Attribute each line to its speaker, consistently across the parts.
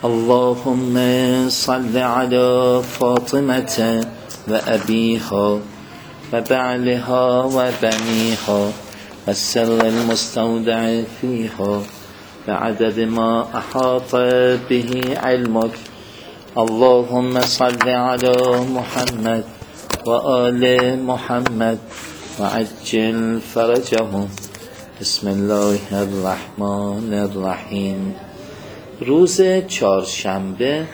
Speaker 1: اللهم صل على فاطمة وأبيها وبعلها وبنيها والسر المستودع فيها بعدد ما أحاط به علمك. اللهم صل على محمد وآل محمد وعجل فرجهم. بسم الله الرحمن الرحیم. روز چهارشنبه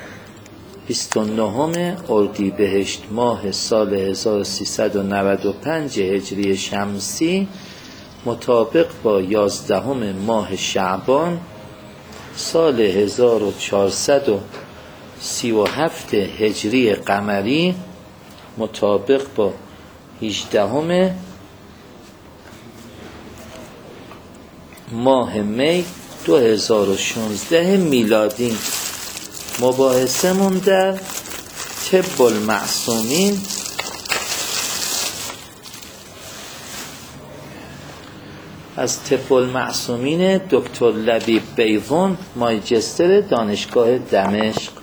Speaker 1: 29 اردیبهشت ماه سال 1395 هجری شمسی مطابق با 11 ماه شعبان سال 1437 هجری قمری مطابق با 18 ماه می 2016 میلادی. مباحثمون در طب المعصومین از طب المعصومین دکتر لبیب بیضون، ماجستر دانشگاه دمشق.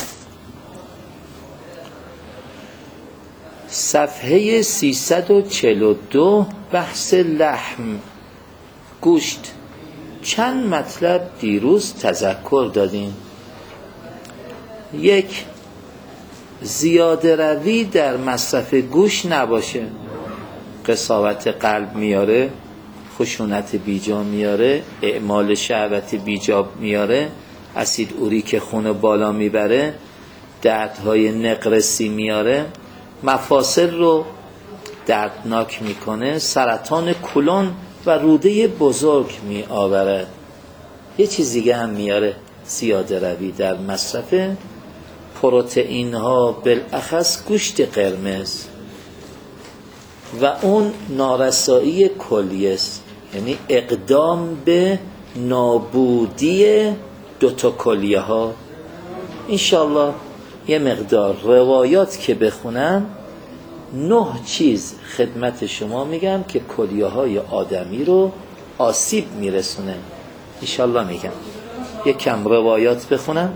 Speaker 1: صفحه 342 بحث لحم، گوشت. چند مطلب دیروز تذکر دادیم. 1. زیاده روی در مصرف گوشت نباشه. قساوت قلب میاره، خشونت بیجا میاره، اعمال شهوت بیجا میاره، اسید اوریک خون بالا میبره، دردهای نقرسی میاره، مفاصل رو دردناک میکنه، سرطان کلون و روده بزرگ می آورد. یه چیز دیگه هم میاره زیاده روی در مصرف پروتئین ها، بالاخص گوشت قرمز، و اون نارسایی کلیه است، یعنی اقدام به نابودی دوتا کلیه ها. انشالله یه مقدار روایات که بخونم 9 چیز خدمت شما میگم که کلیه های آدمی رو آسیب میرسونه. انشالله میگم. یک کم روایات بخونم.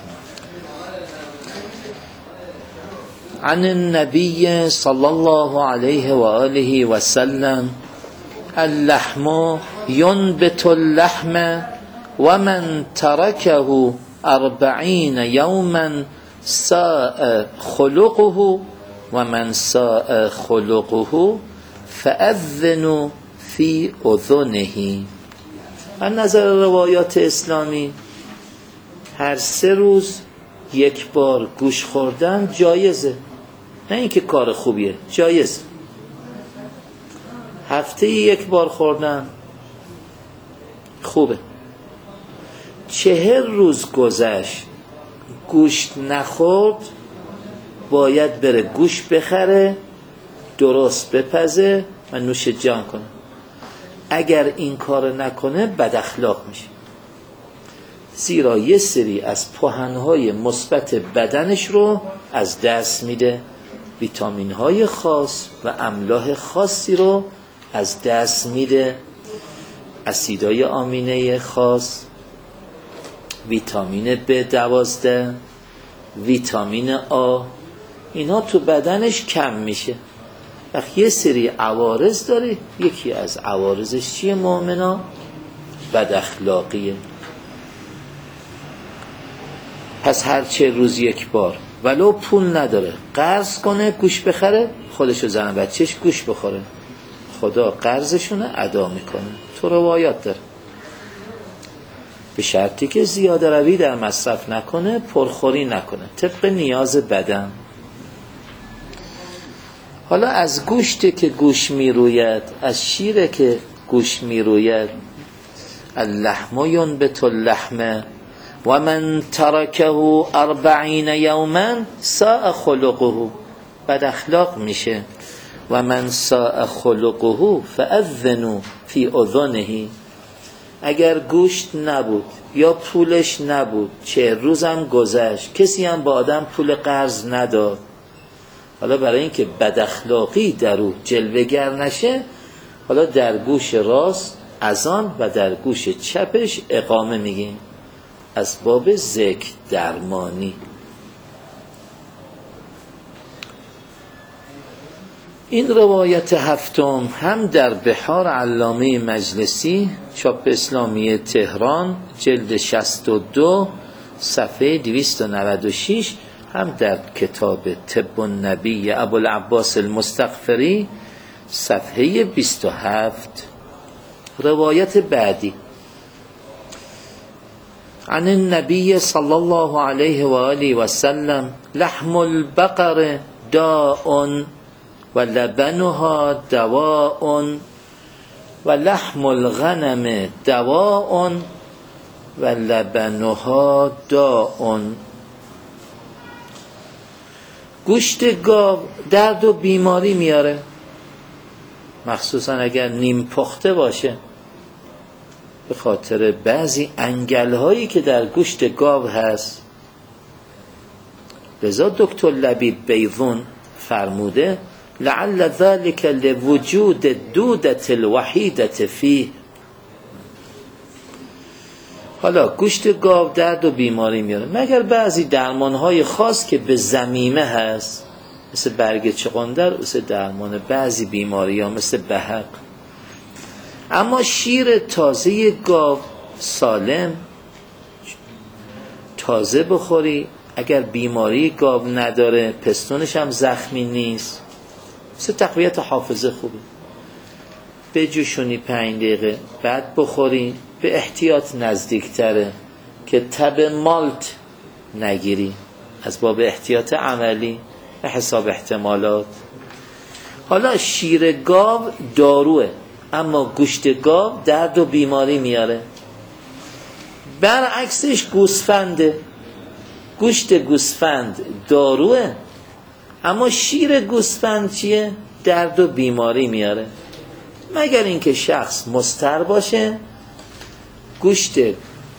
Speaker 1: عن النبی صلی الله علیه و آله و سلم اللحم ینبت اللحم و من ترکه 40 یوما ساء خلقه و من ساء خلقه فأذنوا فی اذنه. از نظر روایات اسلامی هر 3 روز یک بار گوش خوردن جایزه، نه اینکه کار خوبیه، جایزه. هفته یک بار خوردن خوبه. 40 روز گذشت گوشت نخورد، باید بره گوش بخره، درست بپزه و نوش جان کنه. اگر این کار نکنه بد اخلاق میشه، زیرا یه سری از پهنهای مثبت بدنش رو از دست میده. ویتامین های خاص و املاح خاصی رو از دست میده، اسیدهای آمینه خاص، ویتامین B12، ویتامین آ، اینا تو بدنش کم میشه. وقتی یه سری عوارض داره، یکی از عوارضش چیه مؤمنا؟ بد اخلاقیه. پس هر 40 روز یک بار، ولو پول نداره قرض کنه گوش بخره، خودشو زن بچهش گوش بخوره، خدا قرضشونه ادا میکنه. تو روایات داره، به شرطی که زیاده روی در مصرف نکنه، پرخوری نکنه، طبق نیاز بدن. حالا از گوشت که گوش میروید، از شیر که گوش میروید، اللحم ینبت اللحم و من ترکه 40 یوما ساء خلقه، بد اخلاق میشه. و من ساء خلقه فاذنوا فی اذنه. اگر گوشت نبود یا پولش نبود، 40 روزم گذشت، کسی هم با آدم پول قرض نداد، حالا برای اینکه بد اخلاقی در او جلوه‌گر نشه، حالا در گوش راست اذان و در گوش چپش اقامه میگیم. اسباب ذکر درمانی. این روایت هفتم هم در بحار علامه مجلسی چاپ اسلامی تهران جلد 62 صفحه 296، هم در کتاب طب النبی ابوالعباس المستغفری صفحه 27. روایت بعدی عن النبی صلی الله علیه و آله و سلم لحم البقر داء و لبنها دواء و لحم الغنم دواء و لبنها داء. گوشت گاو درد و بیماری میاره، مخصوصا اگر نیم پخته باشه، به خاطر بعضی انگل‌هایی که در گوشت گاو هست. لذا دکتر لبیب بیضون فرموده لعل ذلك لوجود الدودة الوحیدة فیه. حالا گوشت گاو درد و بیماری میاره مگر بعضی درمانهای خاص که به ضمیمه هست، مثل برگ چغندر، مثل درمان بعضی بیماری ها مثل بهق. اما شیر تازه گاو سالم تازه بخوری، اگر بیماری گاو نداره، پستونش هم زخمی نیست، مثل تقویت حافظه خوبه، بجوشونی 5 دقیقه بعد بخوری، به احتیاط نزدیکتره که تب مالت نگیری، از باب احتیاط عملی به حساب احتمالات. حالا شیر گاو داروه، اما گوشت گاو درد و بیماری میاره. برعکسش گوسفنده، گوشت گوسفند داروه، اما شیر گوسفند چیه؟ درد و بیماری میاره. مگر اینکه شخص مضطر باشه، گوشت به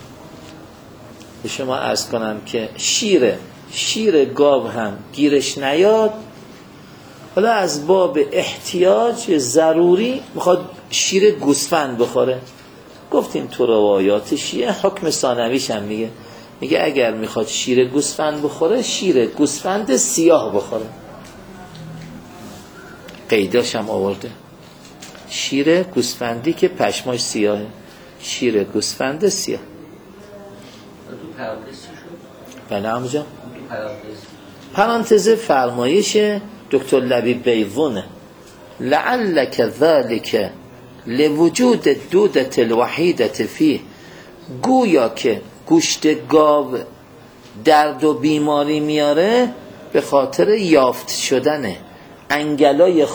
Speaker 1: شما عرض کنم که شیر گاو هم گیرش نیاد، حالا از باب احتیاج ضروری میخواد شیر گوسفند بخوره. گفتیم تو روایات شیعه حکم ثانویش هم میگه اگر میخواد شیر گوسفند بخوره، شیر گوسفند سیاه بخوره. قیداش هم آورده، شیر گوسفندی که پشماش سیاهه، شیر گوسفند سیاه. بله همونجا پرانتز فرمایش دکتر لبیب بیضونه لعلک ذالک لوجود الدودة الوحیدة فیه. گویا که گوشت گاو درد و بیماری میاره به خاطر یافت شدن انگلای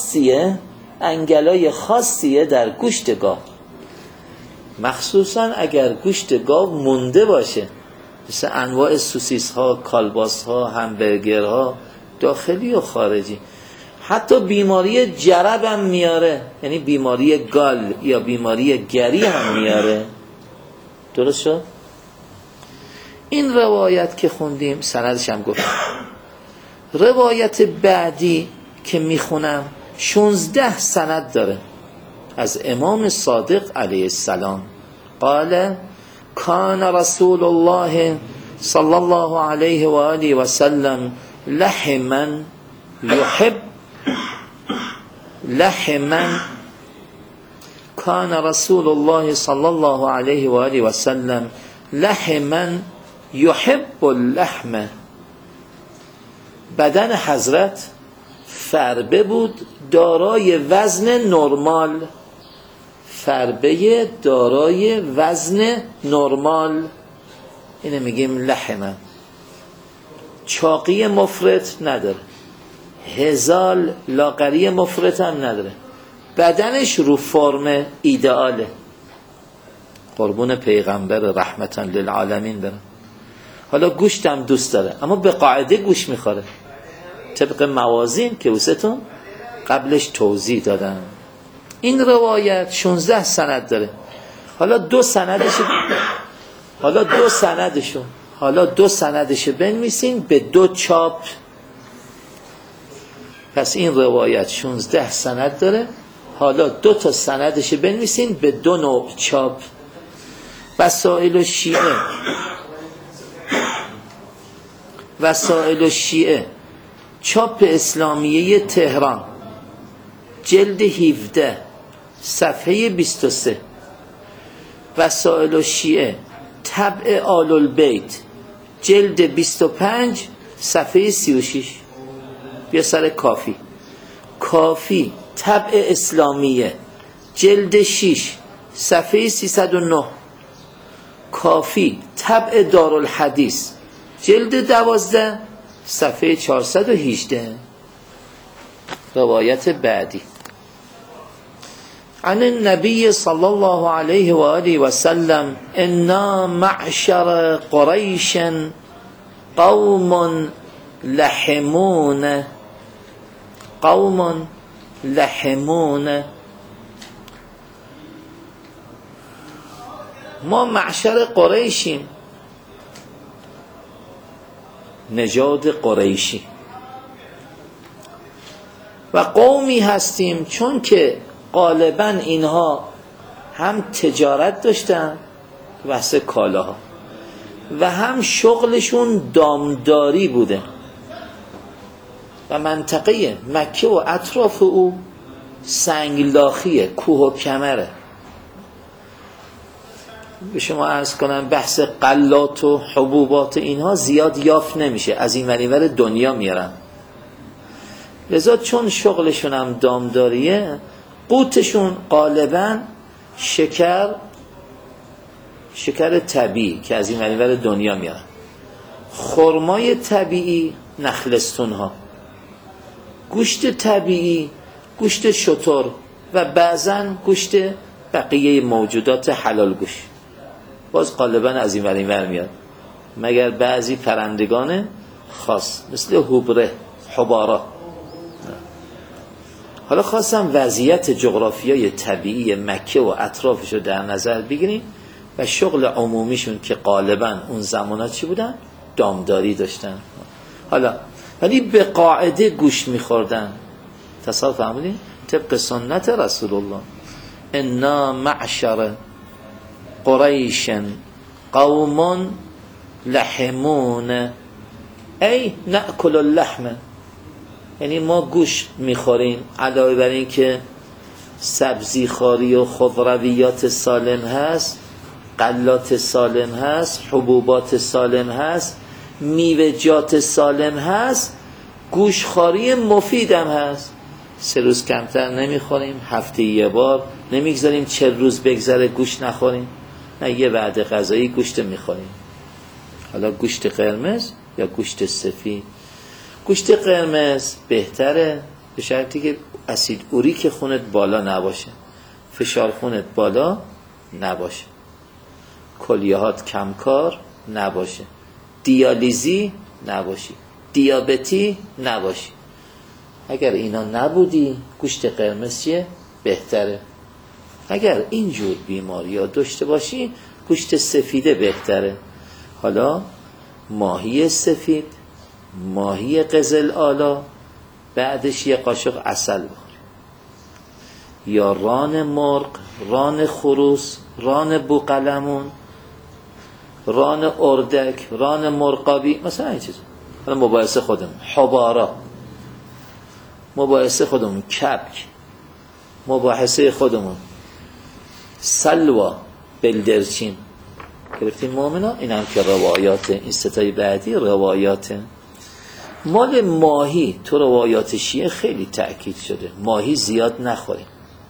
Speaker 1: خاصیه در گوشت گاو، مخصوصا اگر گوشت گاو مونده باشه، مثل انواع سوسیس ها، کالباس ها، همبرگر ها، داخلی و خارجی. حتی بیماری جرب هم میاره، یعنی بیماری گال یا بیماری گری هم میاره. درست شد؟ این روایت که خوندیم سندش هم گفتم. روایت بعدی که میخونم 16 سند داره از امام صادق علیه السلام. قال کان رسول الله صلی الله علیه و آله و سلم لحما کان رسول الله صلی الله علیه و آله و سلم لحما یحب اللحم. بدن حضرت فربه بود دارای وزن نرمال، فربه دارای وزن نرمال، اینه میگیم لحمه. چاقی مفرط نداره، هزال لاغری مفرط هم نداره، بدنش رو فرم ایدئاله. قربون پیغمبر رحمتا للعالمین برم. حالا گوشت هم دوست داره، اما به قاعده گوش میخوره طبق موازین که وستون قبلش توضیح دادم. این روایت 16 سند داره. حالا دو سندشو بنویسین به 2 چاپ. پس این روایت 16 سند داره، حالا 2 تا سندشو بنویسین به 2 نوع چاپ. وسائل شیعه وسائل الشیعه چاپ اسلامیه تهران جلد 17 صفحه 23. وسائل الشیعه طبع آل البیت جلد 25 صفحه 36. بیا سر کافی. کافی طبع اسلامیه جلد 6 صفحه 309. کافی طبع دارالحدیث جلد 12 صفحه 418. روایت بعدی: عن النبی صلی الله علیه و آله و سلم انا معشر قریش قوم لحمون ما معشر قریشیم، نژاد قریشی، و قومی هستیم چون که غالبا اینها هم تجارت داشتن واسه کالاها و هم شغلشون دامداری بوده و منطقه مکه و اطراف او سنگلاخیه، کوه و کمره. به شما عرض کنم بحث غلات و حبوبات اینها زیاد یافت نمیشه، از این ور دنیا میارن. لذا چون شغلشون هم دامداریه، قوتشون غالبا شکر طبیعی که از این ور دنیا میارن، خرمای طبیعی، نخلستون ها، گوشت طبیعی، گوشت شتر و بعضا گوشت بقیه موجودات حلال گوش، باز غالبا از این ور میاد، مگر بعضی پرندگان خاص مثل هوبره، حبارا. حالا خواستم وضعیت جغرافیای طبیعی مکه و اطرافش رو در نظر بگیریم و شغل عمومیشون که غالبا اون زمانات چی بودن؟ دامداری داشتن. حالا ولی به قاعده گوشت میخوردن. تصور فهمیدین؟ طبق سنت رسول الله. انا معشر قریش قوم لحمون ای نأکل اللحم، یعنی ما گوشت میخوریم علاوه بر این که سبزی خواری و خضرویات سالم هست، غلات سالم هست، حبوبات سالم هست، میوه‌جات سالم هست، گوشتخواری مفیدم هست. 3 روز کمتر نمیخوریم، هفته یه بار، نمیگذاریم 40 روز بگذره گوشت نخوریم، نه یه وعده غذایی گوشت میخوریم. حالا گوشت قرمز یا گوشت سفید؟ گوشت قرمز بهتره به شرطی که اسید اوریک خونت بالا نباشه، فشار خونت بالا نباشه، کلیهات کمکار نباشه، دیالیزی نباشی، دیابتی نباشی. اگر اینا نبودی گوشت قرمز چیه؟ بهتره. اگر اینجور بیماری ها داشته باشی گوشت سفیده بهتره. حالا ماهی سفید، ماهی قزل آلا، بعدش یه قاشق عسل بخوری، یا ران مرغ، ران خروس، ران بوقلمون، ران اردک، ران مرغابی، مثلا این چیز. حالا مباحثه خودمون حبارا، مباحثه خودمون کبک، مباحثه خودمون سلوا، بلدرچین. گرفتیم مومنا؟ این هم که روایات این ستای بعدی روایات مال ماهی تو روایات شیعه خیلی تأکید شده ماهی زیاد نخوریم.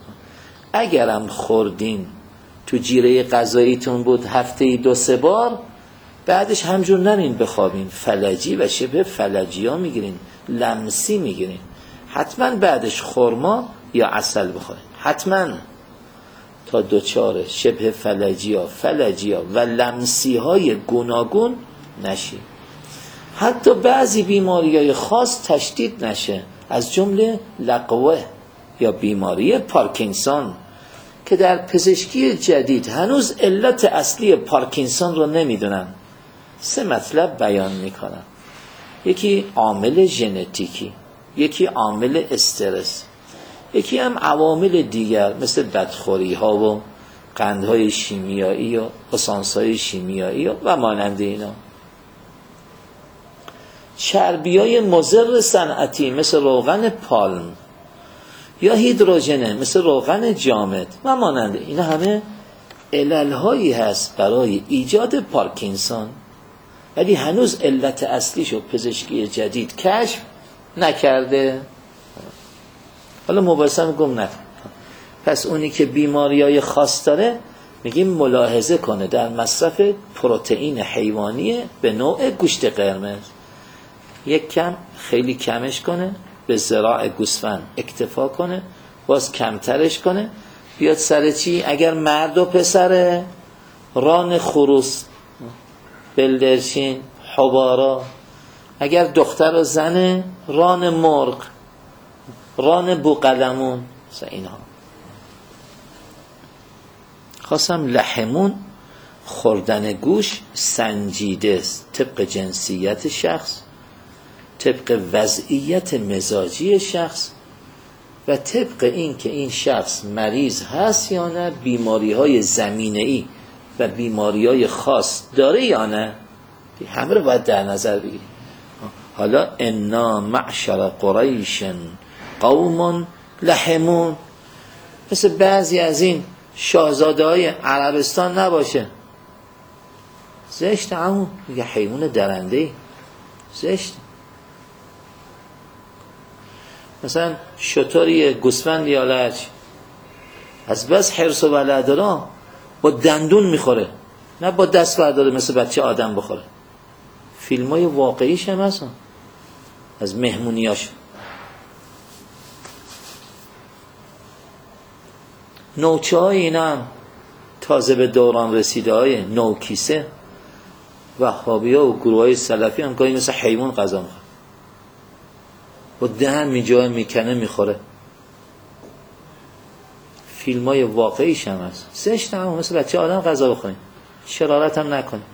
Speaker 1: اگرم خوردین تو جیره غذاییتون بود هفته 2-3 بار، بعدش همجور نرین بخوابین، فلجی و شبه فلجی ها میگیرین، لمسی میگیرین. حتما بعدش خرما یا عسل بخورین، حتما، تا دوچار شبه فلجی ها و لمسی های گوناگون نشین. حتی بعضی بیماری‌های خاص تشدید نشه، از جمله لقوه یا بیماری پارکینسون که در پزشکی جدید هنوز علت اصلی پارکینسون رو نمیدونن. 3 مطلب بیان میکنن: یکی عامل ژنتیکی، یکی عامل استرس، یکی هم عوامل دیگر مثل بدخوری ها و قندهای شیمیایی و اسانس های شیمیایی و مانند اینا. چربیای مضر صنعتی مثل روغن پالم یا هیدروژنه مثل روغن جامد و ماننده، اینا همه علل‌هایی هست برای ایجاد پارکینسون، ولی هنوز علت اصلیشو پزشکی جدید کشف نکرده. حالا مباحثه گم نکن. پس اونی که بیماریای خاص داره میگیم ملاحظه کنه در مصرف پروتئین حیوانی به نوع گوشت قرمز، یک کم خیلی کمش کنه، به ذراع گوسفند اکتفا کنه، باز کمترش کنه، بیاد سر چی؟ اگر مرد و پسره ران خروس، بلدرچین، حبارا، اگر دختر و زنه ران مرغ، ران بوقلمون، اینها. خواستم لحمون خوردن گوش سنجیده است طبق جنسیت شخص، طبق وضعیت مزاجی شخص و طبق این که این شخص مریض هست یا نه، بیماری های زمینه‌ای و بیماری های خاص داره یا نه، همه رو باید در نظر بگیریم. حالا انا معشر قریش قوم لحمون، مثل بعضی از این شاهزاده های عربستان نباشه، زشت همون میگه حیوان درنده، زشت. مثلا شطوری گوسفند یا لچ از بس حرص و ولع داره با دندون میخوره، نه با دست برداره مثل بچه آدم بخوره. فیلم های واقعیش هم هست از مهمونیاش. نوچه های اینا هم تازه به دوران رسیده های نوکیسه وهابی ها و گروه های سلفی هم گاهی مثل حیوان غذا میخوره، با دهن میجای میکنه میخوره. فیلم های واقعیش هم هست. زشت هم مثل بچه آدم غذا بخوریم، شرارت هم نکنیم.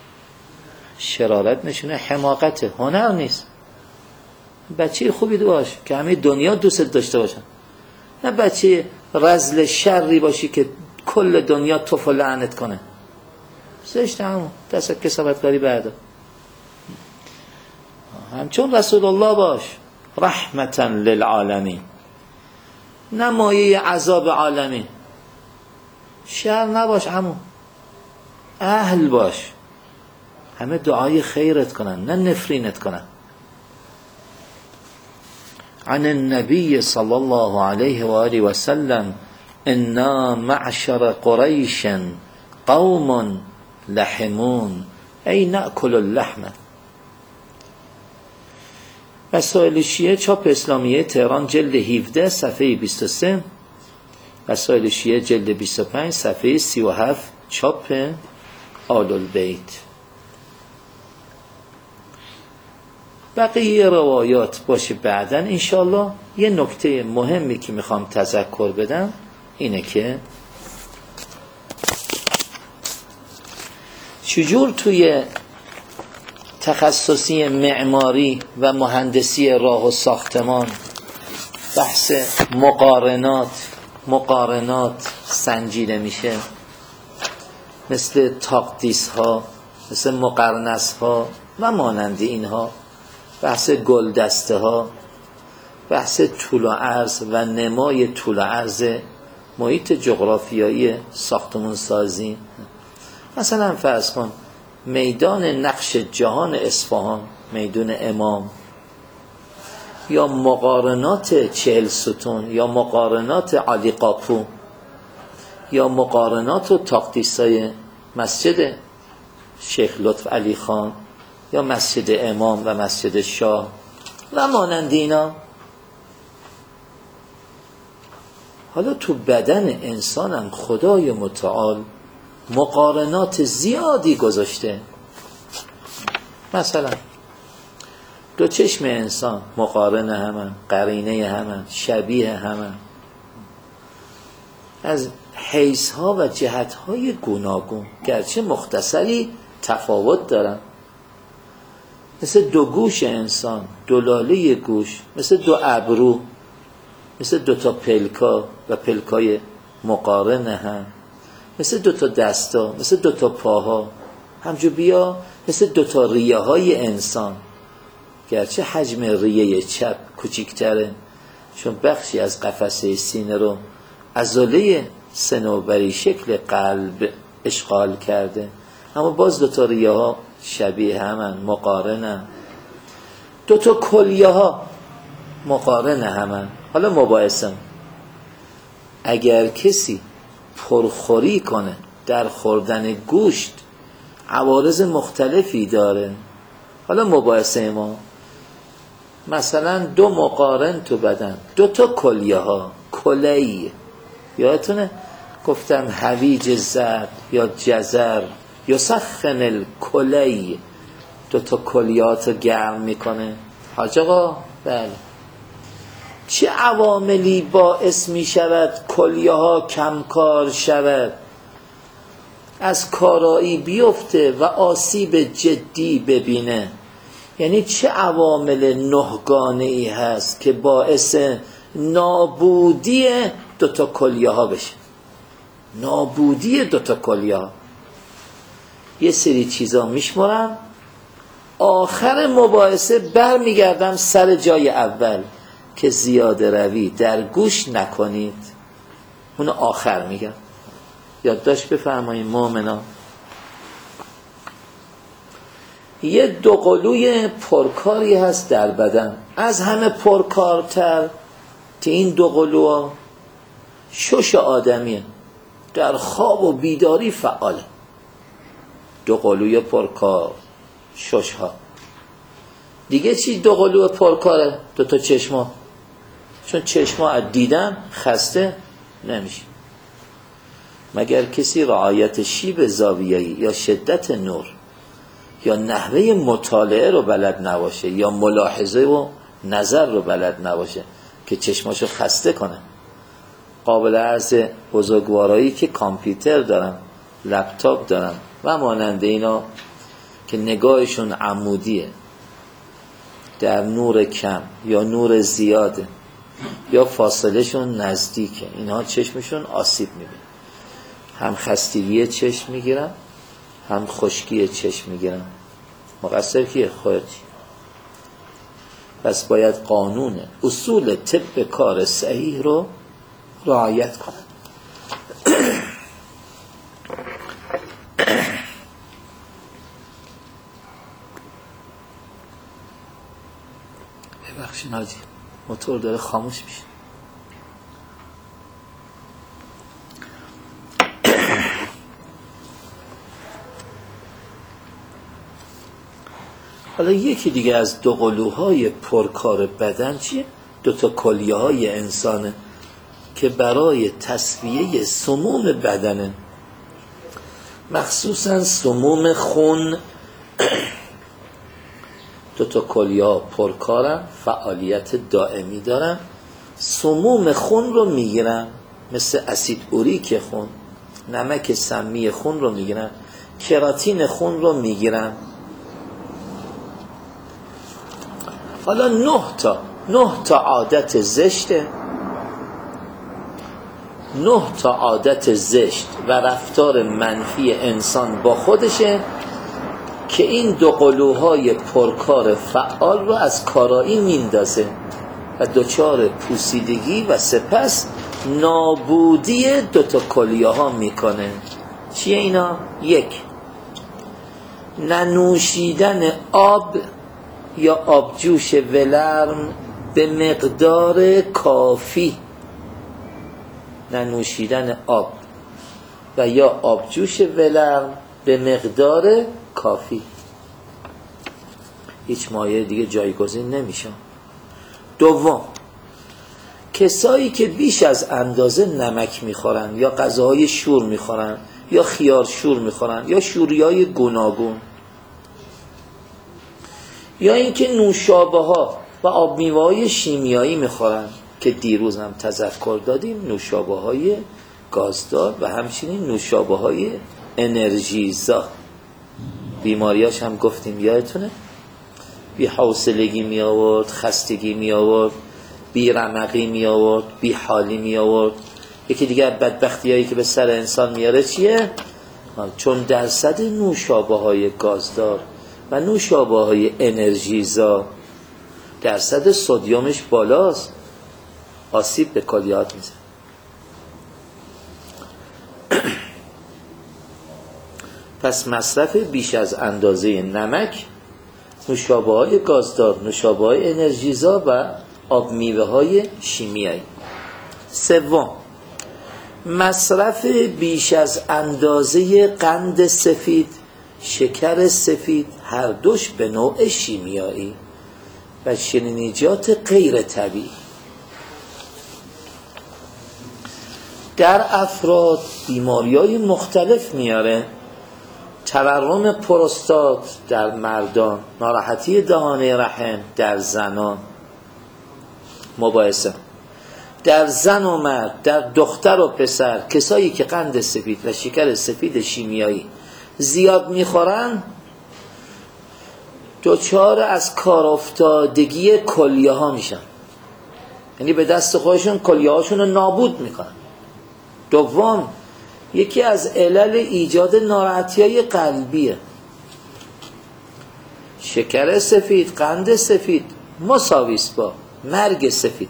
Speaker 1: شرارت نشونه حماقته، هنر نیست. بچه خوبی باش که همه دنیا دوست داشته باشن، نه بچه رذل شری باشی که کل دنیا توف و لعنت کنه. زشت همون دست کسافتکاری بعدا. همچون رسول الله باش، رحمتا للعالمین، نمایه عذاب عالمین. شر نباش، همون اهل باش، همه دعای خیرت کنن نه نفرینت کنن. عن النبي صلى الله عليه وآله وسلم انا معشر قريش قوم لحمون ای نأکل اللحم. وسائل شیعه چاپ اسلامیه تهران جلد 17 صفحه 23، وسائل شیعه جلد 25 صفحه 37 چاپ آل البیت. بقیه روایات باشه بعدن انشالله. یه نکته مهمی که میخوام تذکر بدم اینه که چجور توی تخصصی معماری و مهندسی راه و ساختمان بحث مقارنات سنجیده میشه، مثل تاقدیس ها، مثل مقرنس ها و مانند اینها، بحث گلدسته ها، بحث طول و عرض و نمای طول و عرض محیط جغرافیایی ساختمون سازی. مثلا فرض کن میدان نقش جهان اصفهان، میدان امام، یا مقارنات 40 ستون، یا مقارنات علی قاپو، یا مقارنات و تاقدیسای مسجد شیخ لطف علی خان، یا مسجد امام و مسجد شاه و مانند اینا. حالا تو بدن انسانم خدای متعال مقارنات زیادی گذاشته. مثلا دو چشم انسان مقارن همن، قرینه همن، شبیه همن، از حیث ها و جهت های گوناگون، گرچه مختصری تفاوت دارن. مثل دو گوش انسان، دو لاله گوش، مثل دو ابرو، مثل دو تا پلکا و پلکای مقارن هم، مثل دو تا دستا، مثل دو تا پاها، همجور بیا مثل دو تا ریه های انسان. گرچه حجم ریه چپ کوچیک‌تره، چون بخشی از قفسه سینه رو عضله صنوبری شکل قلب اشغال کرده، اما باز دوتا ریه ها شبیه همن، مقارنن. دوتا کلیه ها مقارن همن. حالا مباحثم، اگر کسی پرخوری کنه، در خوردن گوشت عوارض مختلفی داره. حالا مباحثه ما مثلا دو مقارن تو بدن، دو تا کلیه ها، کلی، یادتونه گفتم هویج زرد یا جزر یا سخن الکلی، دو تا کلیات رو گرم میکنه. حاج آقا بله، چه عواملی باعث می شود کلیه ها کمکار شود، از کارایی بیفته و آسیب جدی ببینه؟ یعنی چه عوامل نهگانه‌ای هست که باعث نابودی دوتا کلیه ها بشه؟ نابودی دوتا کلیه ها. یه سری چیزا میشمارم، آخر مباحثه برمیگردم سر جای اول که زیاده روی در گوش نکنید. اونو آخر میگم، یادداشت بفرمایید مؤمنا. یه دوقلوی پرکاری هست در بدن، از همه پرکارتر که این دوقلوها شش آدمیه، در خواب و بیداری فعاله. دوقلوی پرکار، شش ها. دیگه چی دوقلو پرکاره؟ دوتا چشما، چون چشما از دیدن خسته نمیشه. مگر کسی رعایت شیب زاویه‌ای یا شدت نور یا نحوه مطالعه رو بلد نباشه یا ملاحظه و نظر رو بلد نباشه که چشماشو خسته کنه؟ قابل عرض بزرگوارایی که کامپیوتر دارن، لپتاپ دارن و مانند اینا که نگاهشون عمودیه، در نور کم یا نور زیاده یا فاصلهشون نزدیکه، اینها چشمشون آسیب میبینه. هم خستگی چشم میگیرن، هم خشکی چشم میگیرن. مقصر کیه؟ خودتی. پس باید قانون اصول طب کار صحیح رو رعایت کنن. ببخشید حاجی، موتور داره خاموش میشه. حالا یکی دیگه از دوقلوهای پرکار بدن چیه؟ دوتا کلیه های انسانه که برای تصفیه سموم بدنه، مخصوصا سموم خون. دوتا کلیه ها پرکارن، فعالیت دائمی دارن، سموم خون رو میگیرن، مثل اسید اوریک خون، نمک سمی خون رو میگیرن، کراتین خون رو میگیرن. حالا 9 تا عادت زشته، 9 تا عادت زشت و رفتار منفی انسان با خودشه که این دوقلوهای پرکار فعال رو از کارایی میندازه و دچار پوسیدگی و سپس نابودی دوتا کلیه ها میکنه. چیه اینا؟ 1. ننوشیدن آب یا آبجوش ولرم به مقدار کافی. ننوشیدن آب و یا آبجوش ولرم به مقدار کافی، هیچ مایه دیگه جایگزین نمیشه. 2. کسایی که بیش از اندازه نمک میخورن یا غذاهای شور میخورن یا خیار شور میخورن یا شوریای گوناگون، یا اینکه نوشابه ها و آب میوه های شیمیایی میخورن که دیروز هم تذکر دادیم، نوشابه های گازدار و همچنین نوشابه های انرژیزا. بیماریاش هم گفتیم یادتونه، بی حوصلگی می آورد، خستگی می آورد، بی رمقی می آورد، بی حالی می آورد. یکی دیگر بدبختی هایی که به سر انسان میاره چیه؟ چون درصد نوشابه های گازدار و نوشابه های انرژیزا درصد سدیمش بالاست، آسیب به کلیات میزنه. پس مصرف بیش از اندازه نمک، نوشابه‌های گازدار، نوشابه‌های انرژیزا و آب میوه‌های شیمیایی. سوم، مصرف بیش از اندازه قند سفید، شکر سفید، هر دوش به نوع شیمیایی و شیرینیجات غیر طبیعی در افراد بیماری‌های مختلف میاره. تورم پروستات در مردان، ناراحتی دهانه رحم در زنان، مباحثه در زن و مرد، در دختر و پسر. کسایی که قند سفید و شکر سفید شیمیایی زیاد میخورن دچار از کار افتادگی کلیه ها میشن، یعنی به دست خودشون کلیه هاشون رو نابود میکنن. دوم، یکی از علل ایجاد ناراحتی های قلبیه. شکر سفید، قند سفید مساویست با مرگ سفید.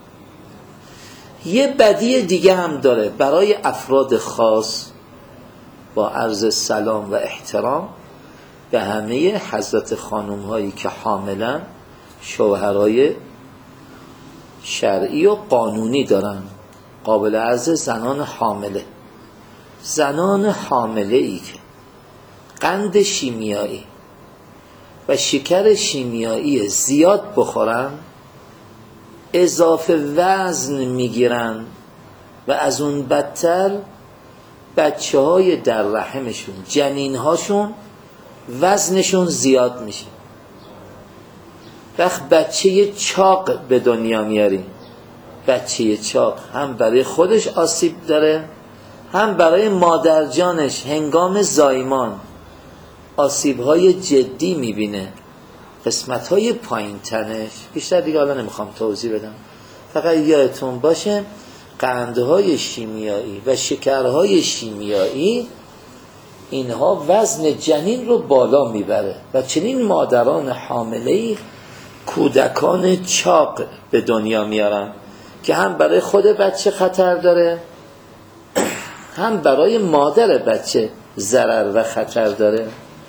Speaker 1: یه بدی دیگه هم داره برای افراد خاص. با عرض سلام و احترام به همه حضرت خانم هایی که حاملن، شوهرای شرعی و قانونی دارن، قابل عرض زنان حامله. زنان حامله ای که قند شیمیایی و شکر شیمیایی زیاد بخورن اضافه وزن میگیرن و از اون بدتر بچه های در رحمشون، جنین هاشون وزنشون زیاد میشه. وقت بچه چاق به دنیا میاریم، بچه چاق هم برای خودش آسیب داره، هم برای مادر جانش هنگام زایمان آسیب های جدی میبینه. قسمت های پایین تنش، بیشتر دیگه حالا نمیخوام توضیح بدم، فقط یادتون باشه قندهای شیمیایی و شکرهای شیمیایی اینها وزن جنین رو بالا میبره و چنین مادران حامله‌ای کودکان چاق به دنیا میارن که هم برای خود بچه خطر داره، هم برای مادر بچه ضرر و خطر داره.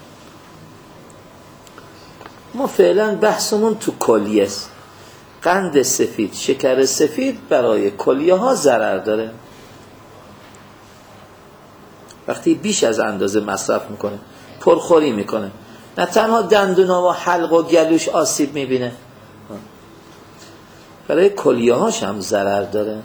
Speaker 1: ما فعلا بحثمون تو کلیه است. قند سفید، شکر سفید برای کلیه ها ضرر داره. وقتی بیش از اندازه مصرف میکنه، پرخوری میکنه، نه تنها دندونا و حلق و گلوش آسیب میبینه، برای کلیه هاش هم ضرر داره.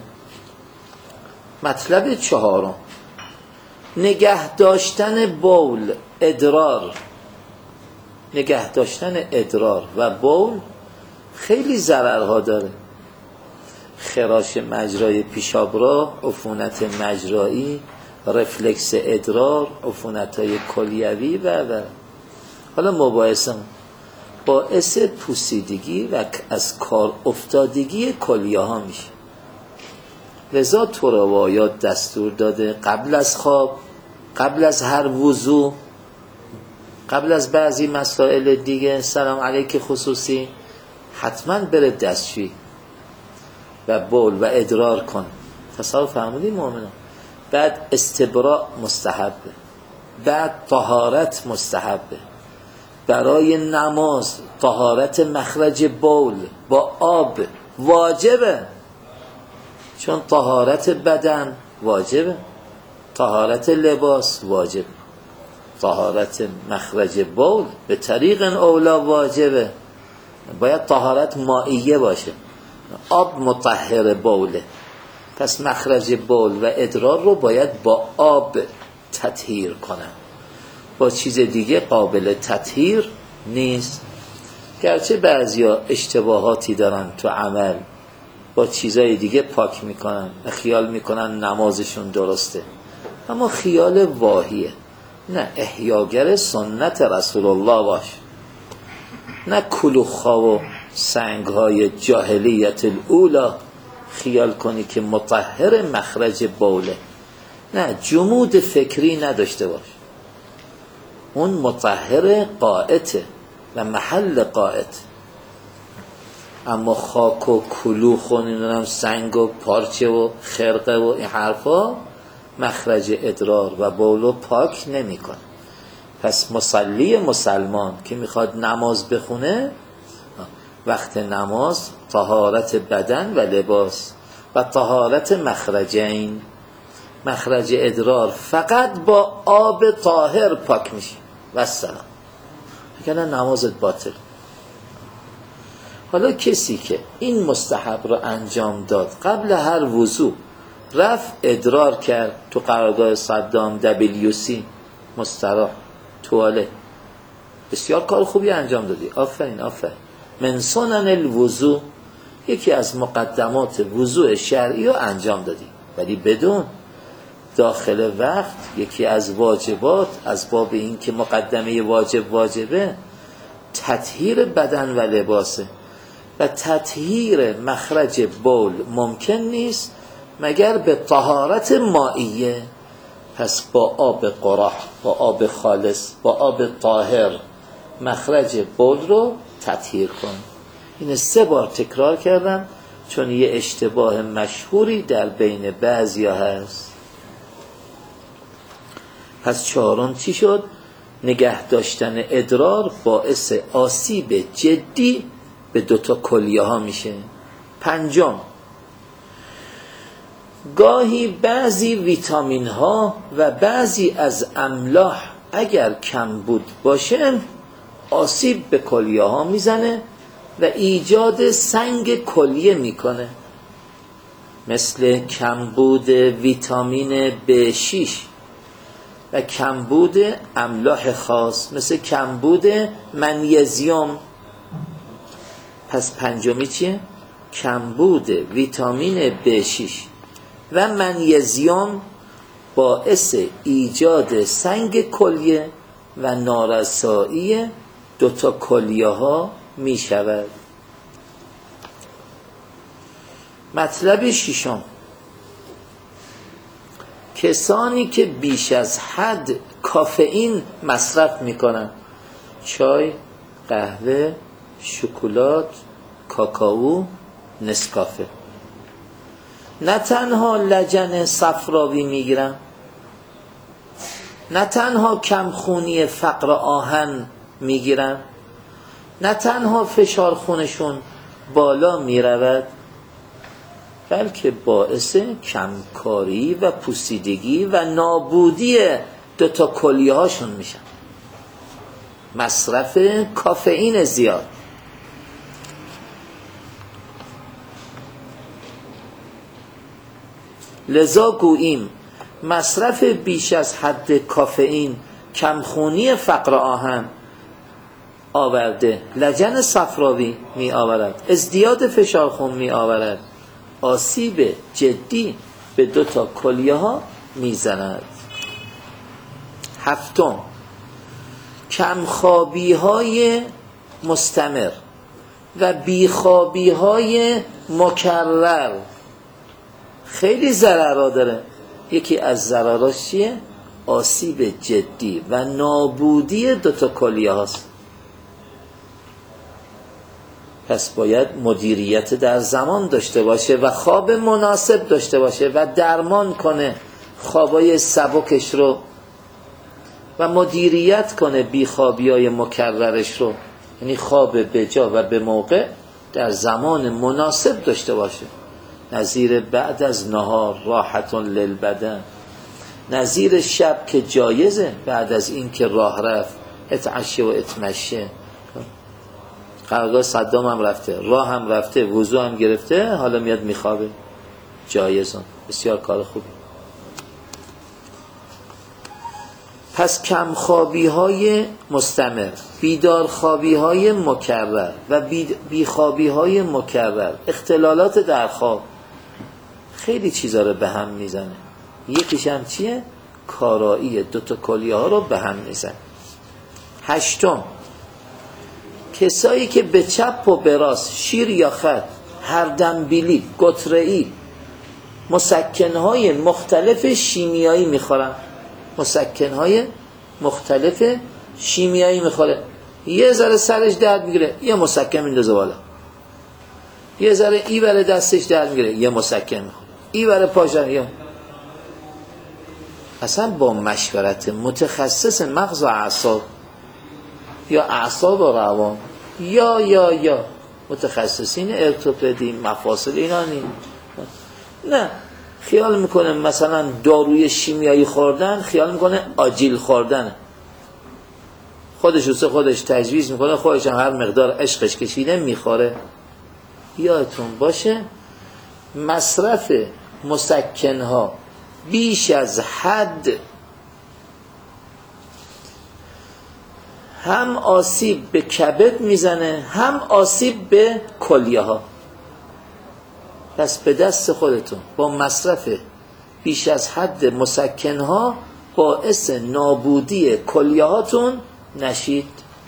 Speaker 1: مطلب چهارم، نگه داشتن بول، ادرار. نگه داشتن ادرار و بول خیلی ضررها داره. خراش مجرای پیشابراه، عفونت مجرایی، رفلکس ادرار، عفونت‌های کلیوی و حالا مباحثم باعث پوسیدگی و از کار افتادگی کلیه ها میشه. لذا تو روایات دستور داده قبل از خواب، قبل از هر وضو، قبل از بعضی مسائل دیگه، سلام علیک خصوصی، حتما بره دستشویی و بول و ادرار کن. تصور فرمودین مؤمنان؟ بعد استبراء مستحبه، بعد طهارت مستحبه. برای نماز طهارت مخرج بول با آب واجبه، چون طهارت بدن واجبه، طهارت لباس واجبه، طهارت مخرج بول به طریق اولا واجبه. باید طهارت مائیه باشه، آب مطهر بوله. پس مخرج بول و ادرار رو باید با آب تطهیر کنن، با چیز دیگه قابل تطهیر نیست. گرچه بعضیا اشتباهاتی دارن تو عمل، با چیزای دیگه پاک میکنن، خیال میکنن نمازشون درسته، اما خیال واهیه. نه احیاگر سنت رسول الله باش، نه کلوخ‌ها و سنگ‌های جاهلیت الاولا خیال کنی که مطهر مخرج بوله. نه، جمود فکری نداشته باش، اون مطهر قائته و محل قائت. اما خاک و کلوخ و نمیدونم سنگ و پارچه و خرقه و این حرفا مخرج ادرار و بولو پاک نمیکنه. پس مصلی مسلمان که میخواد نماز بخونه، وقت نماز طهارت بدن و لباس و طهارت مخرجین، مخرج ادرار فقط با آب طاهر پاک میشه و السلام، وگرنه نمازت باطل. حالا کسی که این مستحب رو انجام داد، قبل هر وضو رفت ادرار کرد تو قرارگاه صدام WC مستراح توالت، بسیار کار خوبی انجام دادی، آفرین آفرین. من سنن الوضو، یکی از مقدمات وضوء شرعی رو انجام دادی، ولی بدون داخل وقت یکی از واجبات، از باب این که مقدمه واجبه تطهیر بدن و لباسه و تطهیر مخرج بول ممکن نیست مگر به طهارت مائیه. پس با آب قراح، با آب خالص، با آب طاهر مخرج بول رو تطهیر کن. این 3 بار تکرار کردم چون یه اشتباه مشهوری در بین بعضیا هست. پس 4 چی شد؟ نگه داشتن ادرار باعث آسیب جدی به 2 کلیه ها میشه. 5 گاهی بعضی ویتامین ها و بعضی از املاح اگر کم بود باشه آسیب به کلیه ها میزنه و ایجاد سنگ کلیه میکنه، مثل کمبود ویتامین B6 و کمبود املاح خاص، مثل کمبود منیزیم. پس 5 چیه؟ کمبود ویتامین B6 و منیزیم باعث ایجاد سنگ کلیه و نارسایی 2 کلیه ها می شود. مطلب 6، کسانی که بیش از حد کافئین مصرف می کنند، چای، قهوه، شکلات، کاکائو، نسکافه، نه تنها لجن صفراوی میگیرن، نه تنها کمخونی فقر آهن میگیرن، نه تنها فشار خونشون بالا میرود، بلکه باعث کمکاری و پوسیدگی و نابودی 2 کلیه هاشون میشن. مصرف کافئین زیاد. لذا گوییم مصرف بیش از حد کافئین کمخونی فقر آهن آورده، لجن صفراوی می آورد، ازدیاد فشار خون می آورد، آسیب جدی به 2 کلیه ها می زند. 7 کمخوابی های مستمر و بیخوابی های مکرر خیلی ضررها داره. یکی از ضرراش چیه؟ آسیب جدی و نابودی 2 کلیه هاست. پس باید مدیریت در زمان داشته باشه و خواب مناسب داشته باشه و درمان کنه خوابای سبکش رو و مدیریت کنه بیخوابیای مکررش رو، یعنی خواب بجا و به موقع در زمان مناسب داشته باشه. نظیر بعد از نهار راحت للبدن، نظیر شب که جایزه بعد از این که راه رفت اتعشه و اتمشه. قرارگاه صدام هم رفته، راه هم رفته، وضو هم گرفته، حالا میاد میخوابه، جایزون، بسیار کار خوبی. پس کمخوابی های مستمر، بیدارخوابی های مکرر و بیخوابی های مکرر، اختلالات در خواب خیلی چیزا رو به هم میزنه. یکیش هم چیه؟ کارایی 2 کلیه ها رو به هم میزنه. 8 کسایی که به چپ و به راست شیر یا خط، هر دنبیلی، گتره‌ای، مسکنهای مختلف شیمیایی میخورن، مسکنهای مختلف شیمیایی میخوره، یه ذره سرش درد میگیره یه مسکن میندازه بالا، یه ذره ای بره دستش در میگیره یه مسکن میخوره، ای بره پاشن یه. اصلا با مشورت متخصص مغز و اعصاب یا اعصاب و روان یا متخصصین ارتوپدی مفاصل اینا نه خیال میکنه مثلا داروی شیمیایی خوردن، خیال میکنه آجیل خوردن، خودش تجویز میکنه، خودش هم هر مقدار عشقش کشیده میخوره. یادتون باشه مصرف مسکنها بیش از حد هم آسیب به کبد میزنه هم آسیب به کلیه ها. پس به دست خودتون با مصرف بیش از حد مسکنها باعث نابودی کلیه هاتون نشید.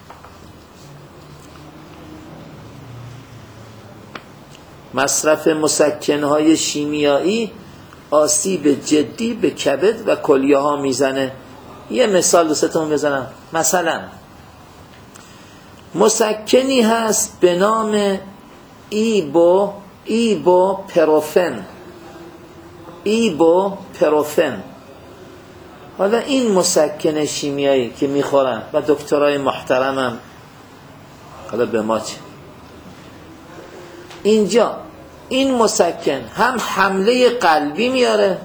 Speaker 1: مصرف مسکنهای شیمیایی آسیب جدی به کبد و کلیه ها میزنه. یه مثال دوستتون بزنم. مثلا مسکنی هست به نام ایبوپروفن. حالا این مسکن شیمیایی که میخورن و دکترای محترمم، حالا به ما چه؟ اینجا این مسکن هم حمله قلبی میاره،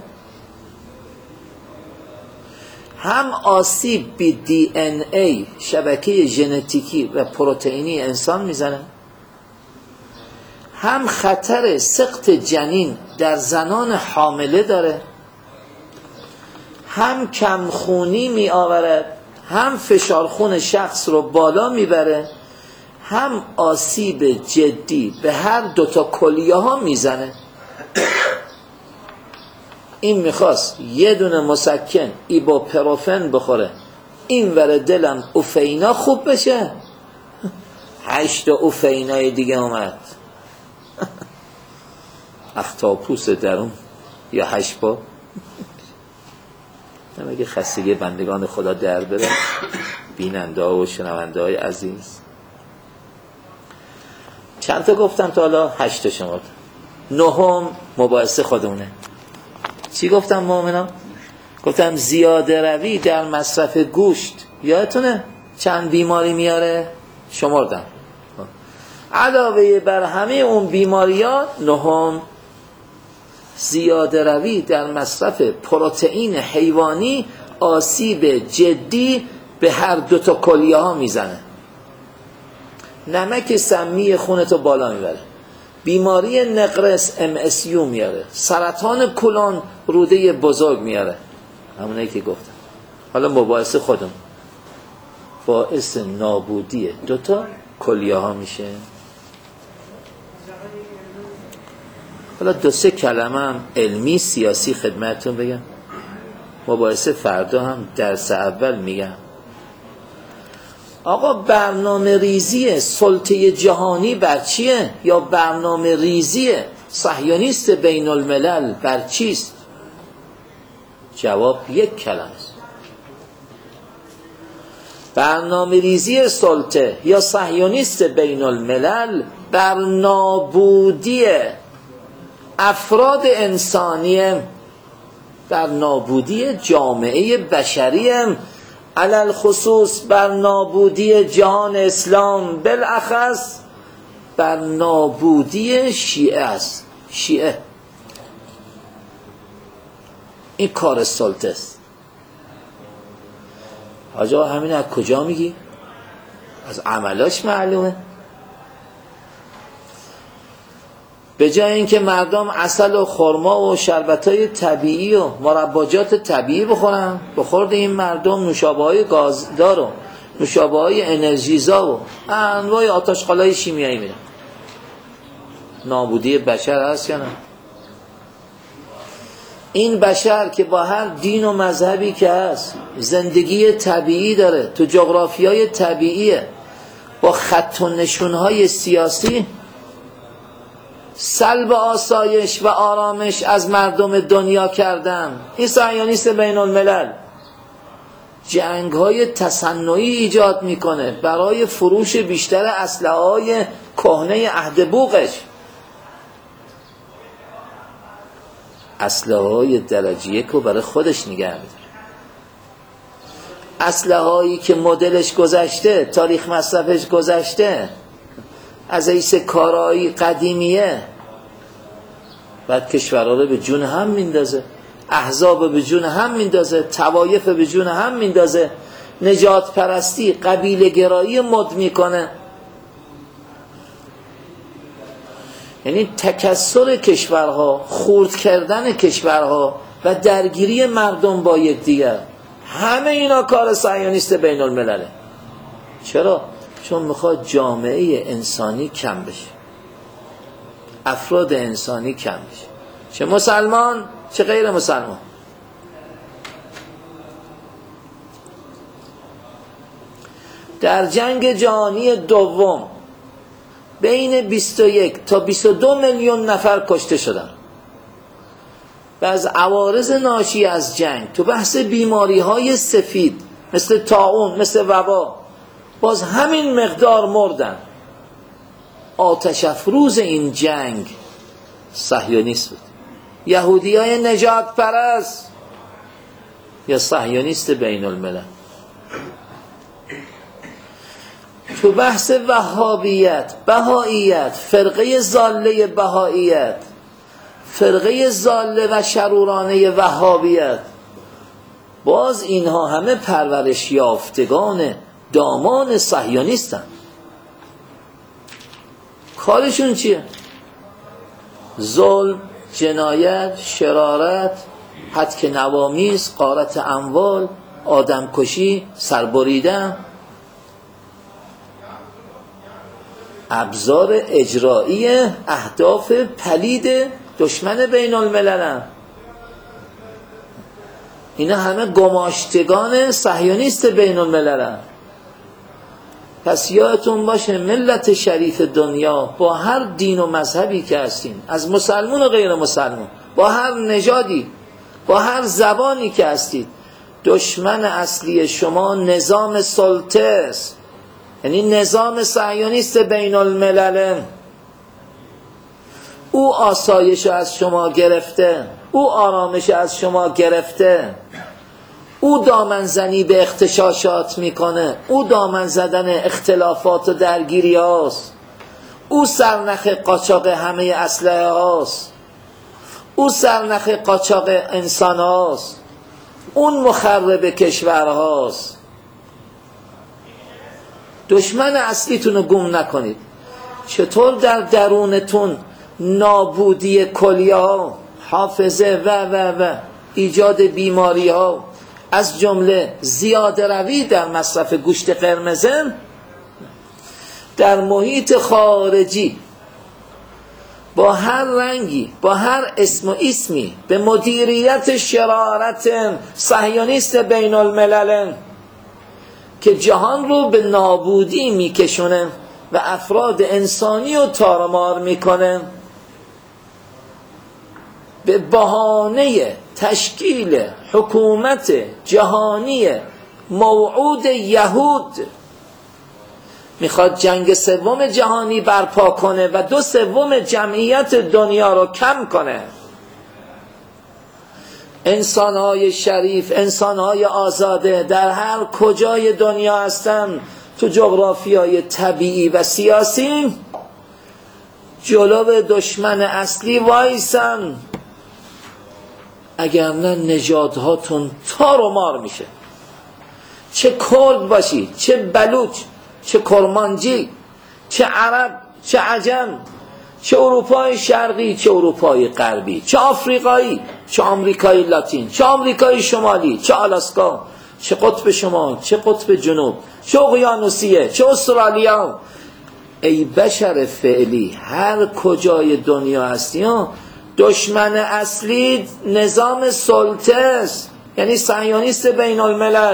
Speaker 1: هم آسیب به DNA شبکه ژنتیکی و پروتئینی انسان میزنه، هم خطر سقط جنین در زنان حامله داره، هم کمخونی می آورد، هم فشار خون شخص رو بالا میبره، هم آسیب جدی به هر دوتا کلیه ها میزنه. این میخواست یه دونه مسکن ایبوپروفن بخوره، این ور دلم اوفینا خوب بشه، 8 اوفینای دیگه اومد اختاپوس درون یا 8 با اگه خستگی بندگان خدا در بره بیننده ها و شنونده های عزیز. چند تا گفتم تا حالا؟ 8 تا شما. 9 مباحثه خودمونه. چی گفتم مؤمنان؟ گفتم زیاده روی در مصرف گوشت یادتونه چند بیماری میاره؟ شمردم. علاوه بر همه اون بیماری ها، 9 زیاده روی در مصرف پروتئین حیوانی آسیب جدی به هر دوتا کلیه ها میزنه. نمک سمی خونتو بالا میبره، بیماری نقرس MSU میاره، سرطان کلون روده بزرگ میاره، همونایی که گفتم. حالا مباحث خودم باعث نابودی دوتا کلیه ها میشه. حالا 2-3 کلمه هم علمی سیاسی خدمتتون بگم. مباحث فردا هم درس اول میگم. آقا برنامه ریزی سلطه جهانی بر چیه؟ یا برنامه ریزی صهیونیست بین الملل بر چیست؟ جواب 1 کلمه است. برنامه ریزی سلطه یا صهیونیست بین الملل بر نابودی افراد انسانیه، بر نابودی جامعه بشریه، علل خصوص بر نابودی جهان اسلام، بالاخص بر نابودی شیعه است. شیعه این کار سلطه است. آجا همین از کجا میگی؟ از عملاش معلومه. به جای اینکه مردم عسل و خرما و شربتای طبیعی و مرباجات طبیعی بخورن، بخورد این مردم نوشابه‌های گازدار و نوشابه‌های انرژیزا و انواع آتش‌خالای شیمیایی میرن. نابودی بشر هست یا نه؟ این بشر که با هر دین و مذهبی که هست زندگی طبیعی داره، تو جغرافیای طبیعیه، با خط و نشونهای سیاسی سلب آسایش و آرامش از مردم دنیا کردن. این صهیونیست بین الملل جنگ‌های تصنعی ایجاد میکنه برای فروش بیشتر اسلحه‌های کهنه عهد بوقش. اسلحه‌های درجه یک رو برای خودش نگه می‌داره. اسلحه‌هایی که مدلش گذشته، تاریخ مصرفش گذشته، از حیث کارایی قدیمیه، بعد کشورها رو به جون هم میندازه، احزاب به جون هم میندازه، طوایف به جون هم میندازه، نجات پرستی، قبیله گرایی مد میکنه. یعنی تکثر کشورها، خرد کردن کشورها و درگیری مردم با یکدیگر، همه اینا کار صهیونیست بین الملله. چرا؟ چون میخواد جامعه انسانی کم بشه، افراد انسانی کم بشه، چه مسلمان چه غیر مسلمان. در جنگ جهانی دوم بین 21 تا 22 میلیون نفر کشته شدن و از عوارض ناشی از جنگ تو بحث بیماری های سفید مثل طاعون، مثل وبا، باز همین مقدار مردن. آتش افروز این جنگ صهیونیست بود، یهودی های نجات پرست یا صهیونیست بین الملل. تو بحث وهابیت، بهائیت، فرقه ضاله بهائیت، فرقه ضاله و شرورانه وهابیت، باز اینها همه پرورش یافتگان دامان صهیونیستن. کارشون چیه؟ ظلم، جنایت، شرارت، هتک نوامیس، غارت اموال، آدمکشی، سربریدن، ابزار اجرایی اهداف پلید دشمن بین الملل. اینا همه گماشتگان صهیونیست بین الملل. پس یادتون باشه ملت شریف دنیا با هر دین و مذهبی که هستین، از مسلمون و غیر مسلمون، با هر نژادی، با هر زبانی که هستید، دشمن اصلی شما نظام سلطه است، یعنی نظام صهیونیست بین الملل. او آسایش از شما گرفته، او آرامش از شما گرفته، او دامن زنی به اغتشاشات میکنه، او دامن زدن اختلافات و درگیری هاست، او سرنخ قاچاق همه اسلحه هاست، او سرنخ قاچاق انسان هاست، اون مخرب کشور هاست. دشمن اصلیتون رو گم نکنید. چطور در درونتون نابودی کلیه ها، حافظه و ایجاد بیماری ها، از جمله زیاده روی در مصرف گوشت قرمزه، در محیط خارجی با هر رنگی، با هر اسم و اسمی، به مدیریت شرارت صهیونیست بین الملل که جهان رو به نابودی میکشونه و افراد انسانی رو تارمار میکنه، به بهانه تشکیل حکومت جهانی موعود یهود میخواد جنگ سوم جهانی برپا کنه و 2/3 جمعیت دنیا رو کم کنه. انسانهای شریف، انسانهای آزاده در هر کجای دنیا هستن، تو جغرافیای طبیعی و سیاسی، جلو دشمن اصلی وایسن، اگر نه نژادهاتون تار و مار میشه. چه کرد باشی، چه بلوچ، چه کرمانجی، چه عرب، چه عجم، چه اروپای شرقی، چه اروپای غربی، چه آفریقایی، چه آمریکای لاتین، چه آمریکای شمالی، چه آلاسکا، چه قطب شمال، چه قطب جنوب، چه اقیانوسیه، چه استرالیا. ای بشر فعلی، هر کجای دنیا هستی، دشمن اصلی نظام سلطه است، یعنی صهیونیست بین الملل.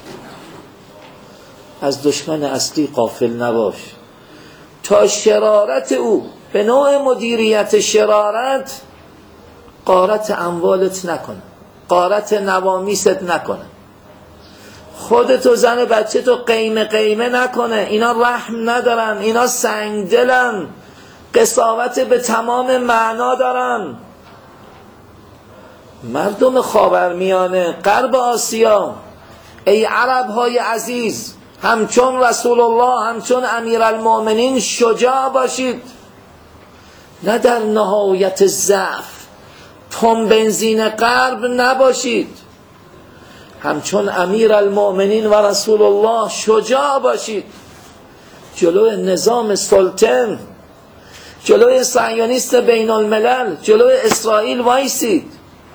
Speaker 1: از دشمن اصلی غافل نباش تا شرارت او به نوع مدیریت شرارت غارت اموالت نکنه، غارت نوامیست نکنه، خودتو زن بچه تو قیمه نکنه. اینا رحم ندارن، اینا سنگدلن، قساوت به تمام معنا دارن. مردم خاورمیانه، غرب آسیا، ای عرب های عزیز، همچون رسول الله، همچون امیرالمؤمنین شجاع باشید، نه در نهایت ضعف پمپ بنزین غرب نباشید، همچون امیرالمؤمنین و رسول الله شجاع باشید، جلوی نظام سلطن، جلوی صهیونیست بین الملل، جلوی اسرائیل وایسید.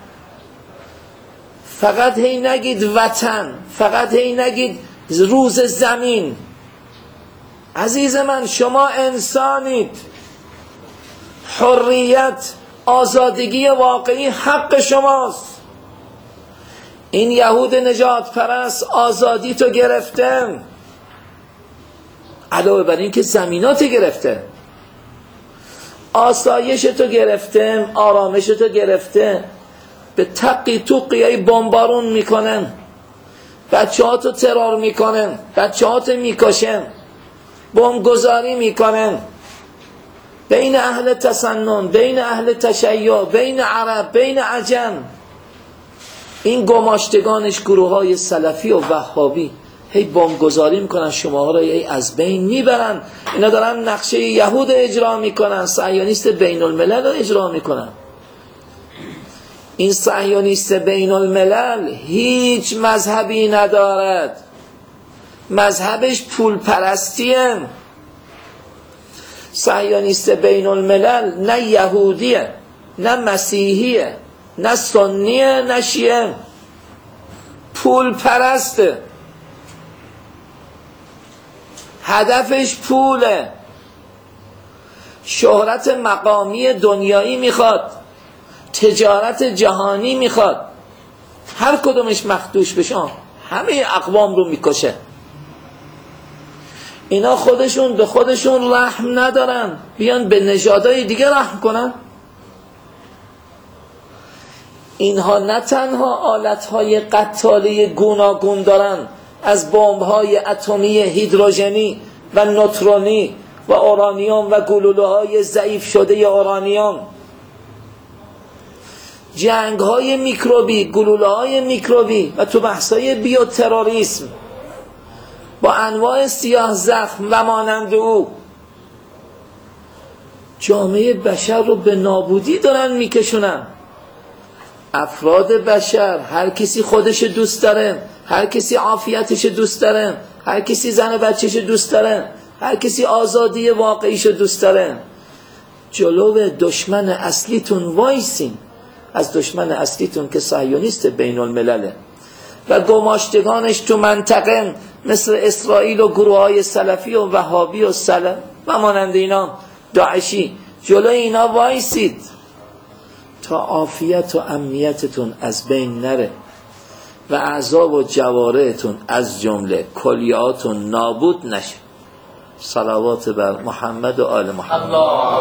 Speaker 1: فقط هی نگید وطن، فقط هی نگید روز زمین. عزیز من، شما انسانید، حریت، آزادگی واقعی حق شماست. این یهود نجات پرست آزادی تو گرفته، علاوه بر این که زمینات گرفته، آسایش تو گرفته، آرامش تو گرفته، به تقی توقی بمبارون میکنن، بچه ها تو ترور میکنن، بچه ها تو میکشن، بمبگذاری میکنن بین اهل تسنن، بین اهل تشیع، بین عرب، بین عجم. این گماشتگانش گروه های سلفی و وهابی هی بمبگذاری میکنن، شماها را هی از بین میبرن. اینا دارن نقشه یهود اجرا میکنن، صهیونیست بین الملل رو اجرا میکنن. این صهیونیست بین الملل هیچ مذهبی ندارد، مذهبش پول پرستیه. صهیونیست بین الملل نه یهودیه، نه مسیحیه، نه سنیه، نه شیعه، پول پرسته، هدفش پوله، شهرت مقامی دنیایی میخواد، تجارت جهانی میخواد، هر کدومش مخدوش بشن همه اقوام رو میکشه. اینا خودشون به خودشون رحم ندارن، بیان به نژادهای دیگه رحم کنن. اینها نه تنها آلتهای قتاله گوناگون دارن، از بمب‌های اتمی، هیدروژنی و نوترونی و اورانیوم و گلوله‌های ضعیف شده اورانیوم، جنگ‌های میکروبی، گلوله‌های میکروبی و تو بحث‌های بیوتروریسم با انواع سیاه زخم و مانند او، جامعه بشر رو به نابودی دارن میکشونن. افراد بشر، هر کسی خودش دوست داره، هر کسی عافیتش دوست داره، هر کسی زن و بچهش دوست داره، هر کسی آزادی واقعیش دوست داره. جلو دشمن اصلیتون وایسین، از دشمن اصلیتون که صهیونیست بین الملله و گماشتگانش تو منطقه مثل اسرائیل و گروه های سلفی و وهابی و سلف و مانند اینا، داعشی، جلوی اینا وایسید تا عافیت و امنیتتون از بین نره و اعضا و جوارحتون از جمله کلیاتون نابود نشه. صلوات بر محمد و آل محمد.